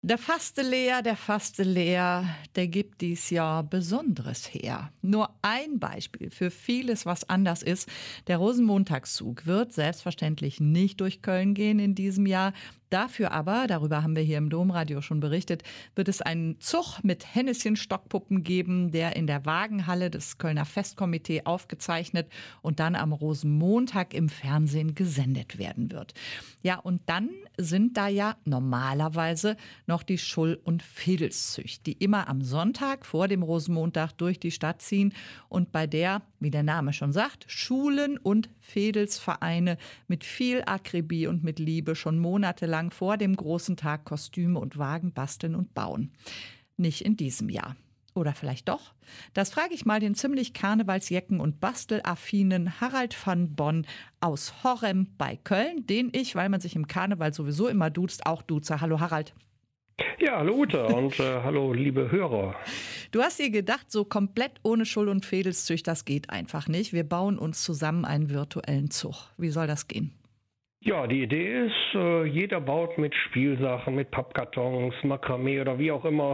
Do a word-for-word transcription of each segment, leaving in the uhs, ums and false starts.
Der faste Leer, der faste Leer, der gibt dies Jahr Besonderes her. Nur ein Beispiel für vieles, was anders ist. Der Rosenmontagszug wird selbstverständlich nicht durch Köln gehen in diesem Jahr. Dafür aber, darüber haben wir hier im Domradio schon berichtet, wird es einen Zug mit Henneschen-Stockpuppen geben, der in der Wagenhalle des Kölner Festkomitee aufgezeichnet und dann am Rosenmontag im Fernsehen gesendet werden wird. Ja, und dann sind da ja normalerweise noch die Schull- und Vedelszücht, die immer am Sonntag vor dem Rosenmontag durch die Stadt ziehen und bei der, wie der Name schon sagt, Schulen- und Vedelsvereine mit viel Akribie und mit Liebe schon monatelang vor dem großen Tag Kostüme und Wagen basteln und bauen. Nicht in diesem Jahr. Oder vielleicht doch? Das frage ich mal den ziemlich Karnevalsjecken- und bastelaffinen Harald van Bonn aus Horrem bei Köln, den ich, weil man sich im Karneval sowieso immer duzt, auch duze. Hallo Harald. Ja, hallo Uta und äh, hallo liebe Hörer. Du hast dir gedacht, so komplett ohne Schull- und Vedelszücht, das geht einfach nicht. Wir bauen uns zusammen einen virtuellen Zug. Wie soll das gehen? Ja, die Idee ist, äh, jeder baut mit Spielsachen, mit Pappkartons, Makramee oder wie auch immer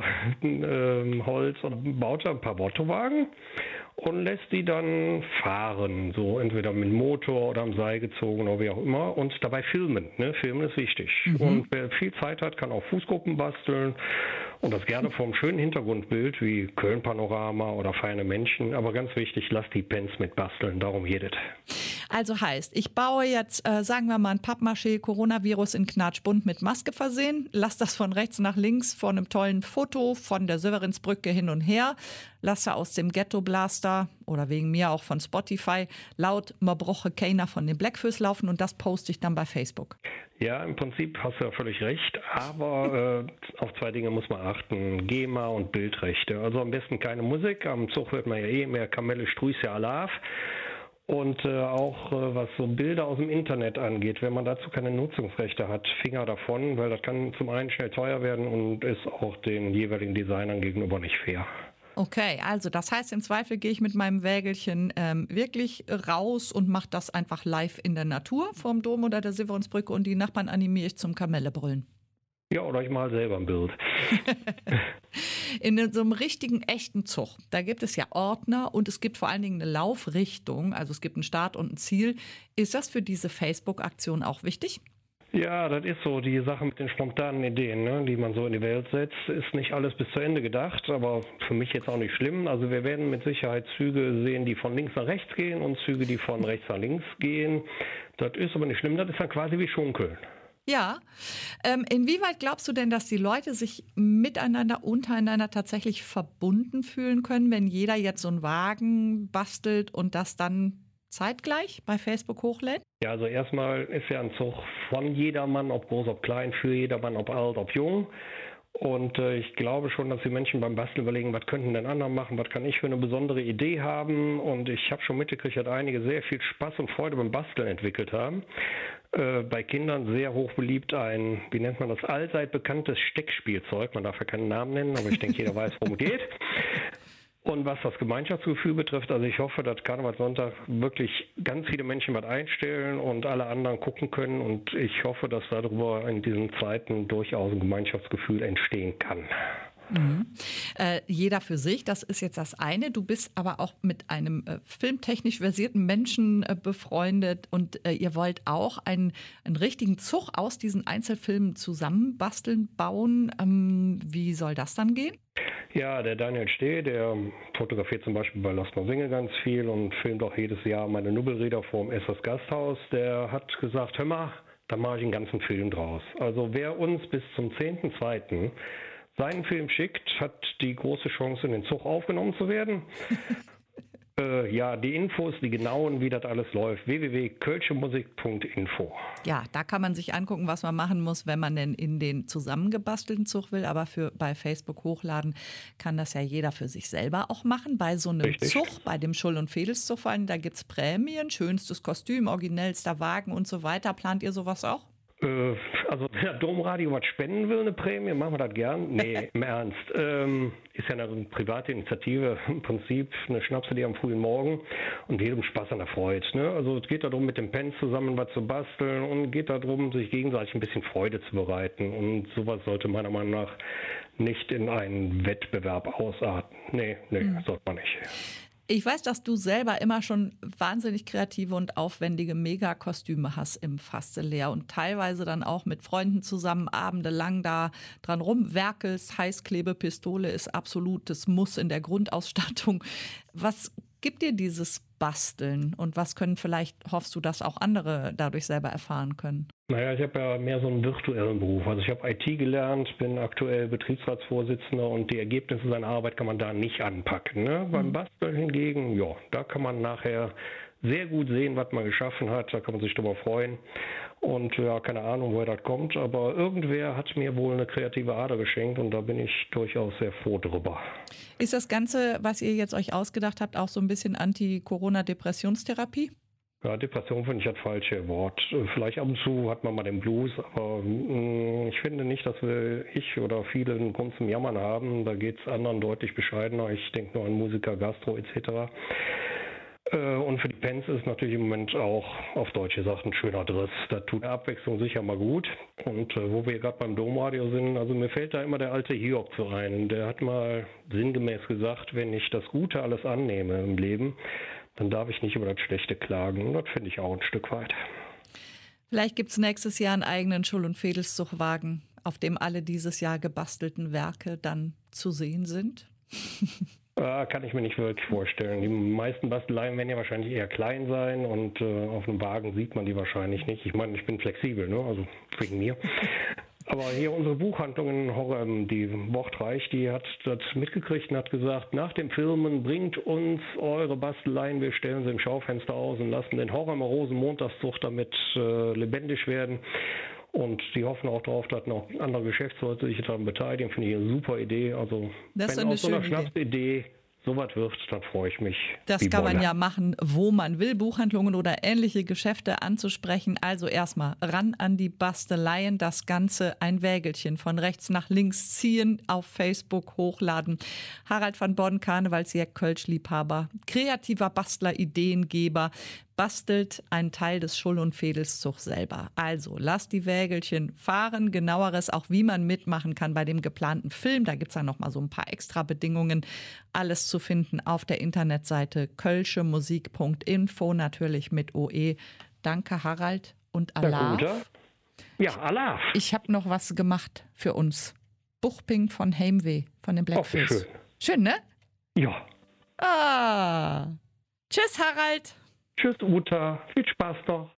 äh, Holz und baut da ein paar Bottowagen und lässt die dann fahren, so entweder mit Motor oder am Seil gezogen oder wie auch immer und dabei filmen. Ne? Filmen ist wichtig. Mhm. Und wer viel Zeit hat, kann auch Fußgruppen basteln und das gerne vom schönen Hintergrundbild wie Köln-Panorama oder feine Menschen. Aber ganz wichtig, lasst die Pens mit basteln, darum jedet. Also heißt, ich baue jetzt, äh, sagen wir mal, ein Pappmaché, Coronavirus in knatschbunt mit Maske versehen, lass das von rechts nach links von einem tollen Foto von der Severinsbrücke hin und her, lasse aus dem Ghetto Blaster oder wegen mir auch von Spotify laut Mabroche Keiner von den Blackfoes laufen und das poste ich dann bei Facebook. Ja, im Prinzip hast du ja völlig recht, aber äh, auf zwei Dinge muss man achten, GEMA und Bildrechte. Also am besten keine Musik, am Zug hört man ja eh mehr Kamelle, Strüße, Alaf. Und äh, auch äh, was so Bilder aus dem Internet angeht, wenn man dazu keine Nutzungsrechte hat, Finger davon, weil das kann zum einen schnell teuer werden und ist auch den jeweiligen Designern gegenüber nicht fair. Okay, also das heißt, im Zweifel gehe ich mit meinem Wägelchen ähm, wirklich raus und mache das einfach live in der Natur vorm Dom oder der Severinsbrücke und die Nachbarn animiere ich zum Kamellebrüllen. Ja, oder ich mal selber ein Bild. In so einem richtigen, echten Zug, da gibt es ja Ordner und es gibt vor allen Dingen eine Laufrichtung, also es gibt einen Start und ein Ziel. Ist das für diese Facebook-Aktion auch wichtig? Ja, das ist so, die Sache mit den spontanen Ideen, ne, die man so in die Welt setzt, ist nicht alles bis zu Ende gedacht, aber für mich jetzt auch nicht schlimm. Also wir werden mit Sicherheit Züge sehen, die von links nach rechts gehen und Züge, die von rechts nach links gehen. Das ist aber nicht schlimm, das ist dann quasi wie Schunkeln. Ja. Ähm, inwieweit glaubst du denn, dass die Leute sich miteinander, untereinander tatsächlich verbunden fühlen können, wenn jeder jetzt so einen Wagen bastelt und das dann zeitgleich bei Facebook hochlädt? Ja, also erstmal ist ja ein Zug von jedermann, ob groß, ob klein, für jedermann, ob alt, ob jung. Und äh, ich glaube schon, dass die Menschen beim Basteln überlegen, was könnten denn andere machen, was kann ich für eine besondere Idee haben. Und ich habe schon mitgekriegt, dass einige sehr viel Spaß und Freude beim Basteln entwickelt haben. Äh, bei Kindern sehr hoch beliebt ein, wie nennt man das, allseit bekanntes Steckspielzeug. Man darf ja keinen Namen nennen, aber ich denke, jeder weiß, worum es geht. Und was das Gemeinschaftsgefühl betrifft, also ich hoffe, dass Karnevalssonntag wirklich ganz viele Menschen was einstellen und alle anderen gucken können. Und ich hoffe, dass darüber in diesen Zeiten durchaus ein Gemeinschaftsgefühl entstehen kann. Mhm. Äh, jeder für sich, das ist jetzt das eine. Du bist aber auch mit einem äh, filmtechnisch versierten Menschen äh, befreundet und äh, ihr wollt auch einen, einen richtigen Zug aus diesen Einzelfilmen zusammenbasteln, bauen. Ähm, wie soll das dann gehen? Ja, der Daniel Steh, der fotografiert zum Beispiel bei Lass mal Singe ganz viel und filmt auch jedes Jahr meine Nubbelräder vorm Essers Gasthaus. Der hat gesagt, hör mal, da mache ich einen ganzen Film draus. Also wer uns bis zum zehnten zweiten seinen Film schickt, hat die große Chance, in den Zug aufgenommen zu werden. äh, ja, die Infos, die genauen, wie das alles läuft, w w w punkt kölschemusik punkt info. Ja, da kann man sich angucken, was man machen muss, wenn man denn in den zusammengebastelten Zug will. Aber für bei Facebook hochladen kann das ja jeder für sich selber auch machen. Bei so einem Richtig. Zug, bei dem Schull- und Vedelszug vor allem, da gibt es Prämien, schönstes Kostüm, originellster Wagen und so weiter. Plant ihr sowas auch? Äh, also wenn das Domradio was spenden will, eine Prämie, machen wir das gern. Nee, im Ernst. Ähm, ist ja eine private Initiative, im Prinzip eine Schnapsidee am frühen Morgen und jedem Spaß an der Freude. Ne? Also es geht darum, mit dem Pens zusammen was zu basteln und geht darum, sich gegenseitig ein bisschen Freude zu bereiten. Und sowas sollte meiner Meinung nach nicht in einen Wettbewerb ausarten. Nee, nee, mhm. sollte man nicht. Ich weiß, dass du selber immer schon wahnsinnig kreative und aufwendige Megakostüme hast im Fastelehr und teilweise dann auch mit Freunden zusammen abendelang da dran rumwerkelst. Heißklebepistole ist absolutes Muss in der Grundausstattung. Was gibt dir dieses Basteln und was können vielleicht, hoffst du, dass auch andere dadurch selber erfahren können? Naja, ich habe ja mehr so einen virtuellen Beruf. Also ich habe I T gelernt, bin aktuell Betriebsratsvorsitzender und die Ergebnisse seiner Arbeit kann man da nicht anpacken. Ne? Mhm. Beim Basteln hingegen, ja, da kann man nachher sehr gut sehen, was man geschaffen hat. Da kann man sich drüber freuen. Und ja, keine Ahnung, woher das kommt, aber irgendwer hat mir wohl eine kreative Ader geschenkt und da bin ich durchaus sehr froh drüber. Ist das Ganze, was ihr jetzt euch ausgedacht habt, auch so ein bisschen Anti-Corona-Depressionstherapie? Ja, Depression finde ich das falsche Wort. Vielleicht ab und zu hat man mal den Blues, aber mh, ich finde nicht, dass wir, ich oder viele einen Grund zum Jammern haben. Da geht es anderen deutlich bescheidener. Ich denke nur an Musiker, Gastro et cetera. Und für die Pens ist natürlich im Moment auch, auf Deutsch gesagt, ein schöner Driss. Da tut der Abwechslung sicher mal gut. Und äh, wo wir gerade beim Domradio sind, also mir fällt da immer der alte Hiob zu ein. Der hat mal sinngemäß gesagt, wenn ich das Gute alles annehme im Leben, dann darf ich nicht über das Schlechte klagen. Und das finde ich auch ein Stück weit. Vielleicht gibt es nächstes Jahr einen eigenen Schul- und Fädelszugwagen, auf dem alle dieses Jahr gebastelten Werke dann zu sehen sind. Äh, kann ich mir nicht wirklich vorstellen. Die meisten Basteleien werden ja wahrscheinlich eher klein sein und äh, auf einem Wagen sieht man die wahrscheinlich nicht. Ich meine, ich bin flexibel, ne? Also wegen mir. Aber hier unsere Buchhandlung in Horrem, die Wortreich, die hat das mitgekriegt und hat gesagt, nach dem Filmen bringt uns eure Basteleien, wir stellen sie im Schaufenster aus und lassen den Horremer Rosenmontagszug damit äh, lebendig werden. Und die hoffen auch darauf, dass noch andere Geschäftsleute sich daran beteiligen. Finde ich eine super Idee. Also das wenn aus so einer Schnapsidee sowas wird, dann freue ich mich. Das kann man ja machen, wo man will, Buchhandlungen oder ähnliche Geschäfte anzusprechen. Also erstmal ran an die Basteleien, das Ganze ein Wägelchen von rechts nach links ziehen, auf Facebook hochladen. Harald van Bodden, Karnevalsjäger, Kölsch-Liebhaber, kreativer Bastler, Ideengeber, bastelt einen Teil des Schul- und Fädelszugs selber. Also lasst die Wägelchen fahren. Genaueres auch, wie man mitmachen kann bei dem geplanten Film. Da gibt es dann noch mal so ein paar extra Bedingungen. Alles zu finden auf der Internetseite kölschemusik punkt info, natürlich mit O E. Danke, Harald, und Alaf. Ja, Alaf. Ich habe noch was gemacht für uns. Buchping von Heimweh, von den Blackfish. Schön. Schön, ne? Ja. Ah. Tschüss, Harald. Tschüss, Uta. Viel Spaß noch.